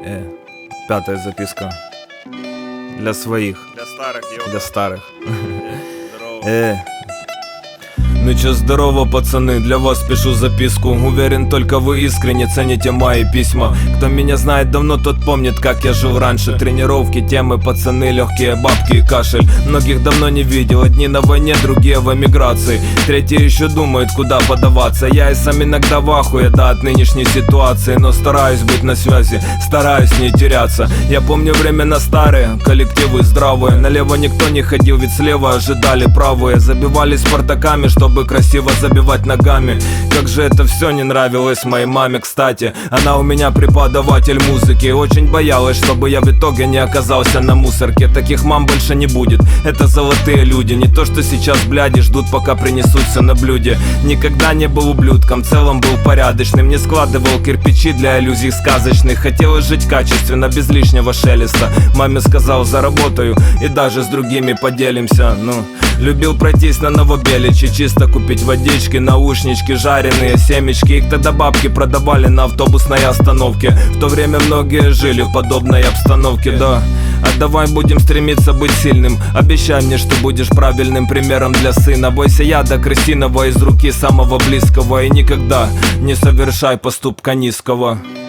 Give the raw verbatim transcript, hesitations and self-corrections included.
Э, пятая записка. Для своих. Для старых, йота. Для старых. Здорово. Э. Ну чё, здорово, пацаны, для вас пишу записку. Уверен, только вы искренне цените мои письма. Кто меня знает давно, тот помнит, как я жил раньше. Тренировки, темы, пацаны, легкие бабки и кашель. Многих давно не видел, одни на войне, другие в эмиграции. Третьи еще думают, куда подаваться. Я и сам иногда в ахуе, да, от нынешней ситуации. Но стараюсь быть на связи, стараюсь не теряться. Я помню времена старые, коллективы здравые. Налево никто не ходил, ведь слева ожидали правые. Забивали спартаками, чтобы красиво забивать ногами. Как же это все не нравилось моей маме, кстати. Она у меня преподаватель музыки. Очень боялась, чтобы я в итоге не оказался на мусорке. Таких мам больше не будет, это золотые люди. Не то что сейчас бляди ждут, пока принесут все на блюде. Никогда не был ублюдком, в целом был порядочным. Не складывал кирпичи для иллюзий сказочных. Хотелось жить качественно, без лишнего шелеста. Маме сказал, заработаю и даже с другими поделимся. Ну, любил пройтись на Новобеличе, чисто купить водички, наушнички, жареные семечки. Их тогда бабки продавали на автобусной остановке. В то время многие жили в подобной обстановке, да. А давай будем стремиться быть сильным. Обещай мне, что будешь правильным примером для сына. Бойся яда крысиного из руки самого близкого. И никогда не совершай поступка низкого.